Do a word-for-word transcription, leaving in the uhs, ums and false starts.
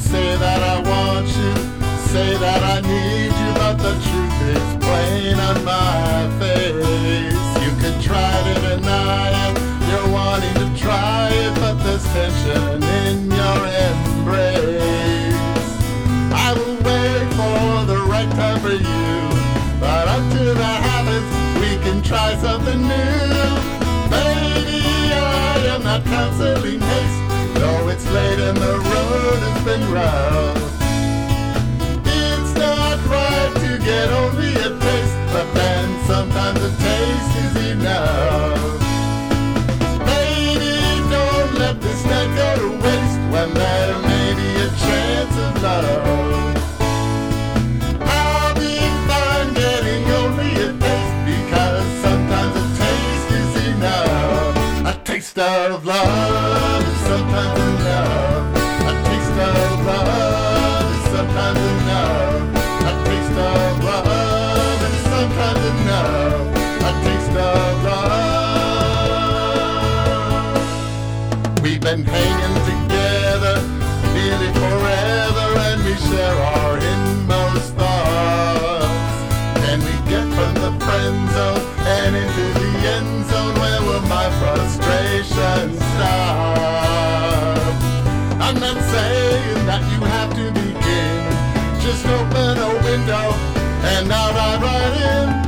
say that I want you, say that I need you, but the truth is plain on my face. You could try to deny it, you're wanting to try it, but there's tension in your embrace. I will wait for the right time for you, but until that happens, we can try something new. Baby, I am not counseling haste, though it's late and the road has been rough. It's not right to get only a taste, but then sometimes a taste is enough. Baby, don't let this night go to waste when there may be a chance of love. I'll be fine getting only a taste, because sometimes a taste is enough. A taste of love is sometimes enough. A taste of love is sometimes enough. A taste of love is sometimes enough. A taste of love. We've been hanging together nearly forever, and we share our inmost thoughts. Can we get from the friend zone and into the end zone? Where will my frustration stop? I'm not saying that you have to begin. Just open a window and now dive right in.